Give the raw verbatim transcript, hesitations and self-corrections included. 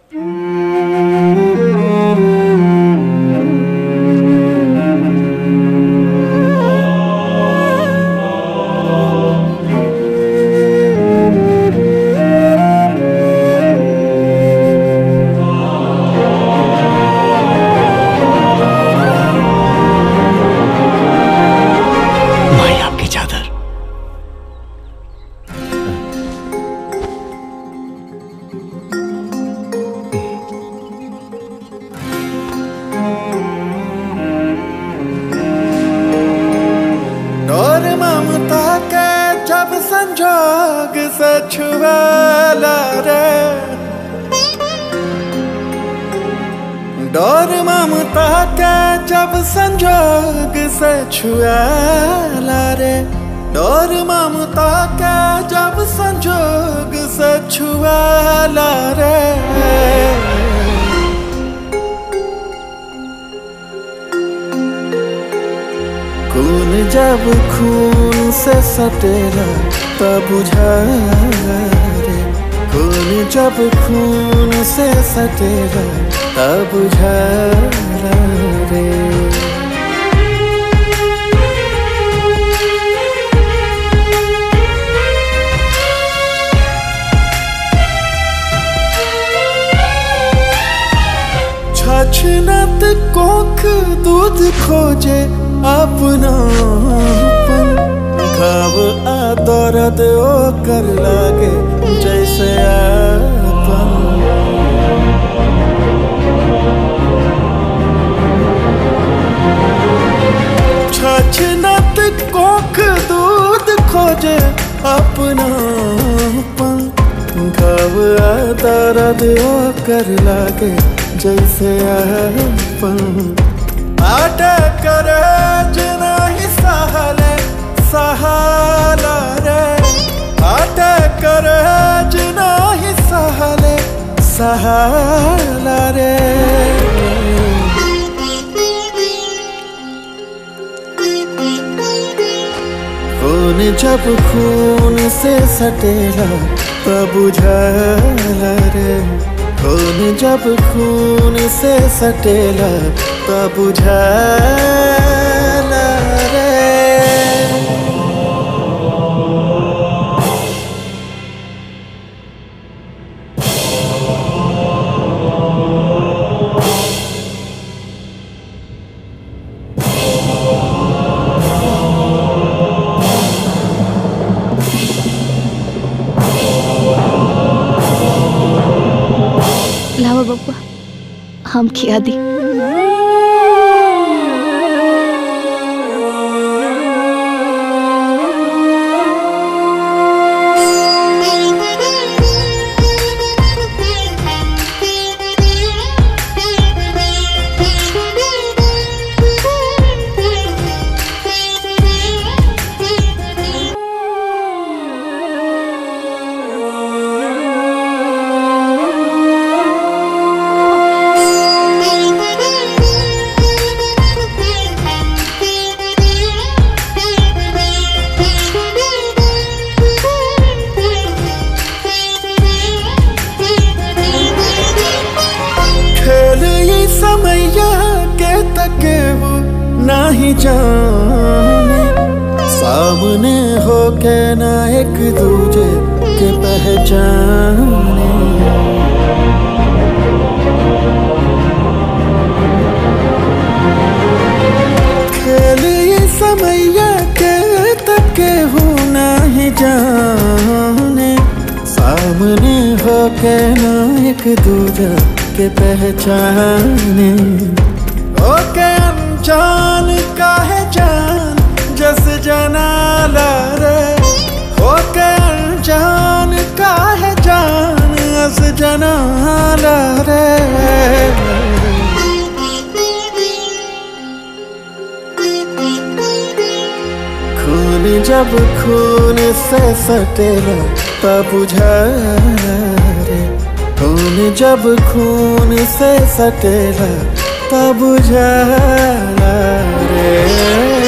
संजोग से छुएला रे, डोर ममता के जब संजोग से छुएला रे, डोर ममता के जब संजोग से छुएला रे। खून जब खून से सटेला तब बुझाला रे, खून जब खून से सटेला तब बुझाला रे। छछनत कोख दूध खोजे अपनापन, घाव आ दर्द ओकर लागे जैसे आपन। छछनत कोख दूध खोजे अपनापन, घाव आ दर्द ओकर लागे जैसे आपन। आटे करे जना ही सहले सहाला रे, आटे करे जना ही सहले सहाला रे। खून जब खून से सटेला तब बुझाला रे, खून जब खून से सटेला तब बुझाला रे। लावा बब्बा हम खिया दी। के वो नहीं जाने, सामने हो के ना एक दूजे के पहचाने। खेल ये समैया के तक के वो नहीं जाने, सामने हो के ना एक दूजे के पहचाने। ओके अनजान काहे जान जस जनाला रे, ओके अनजान काहे जान जस जनाला रे। खून जब खून से सटेला तब बुझाला रे, खून जब खून से सटेला तब बुझाला रे।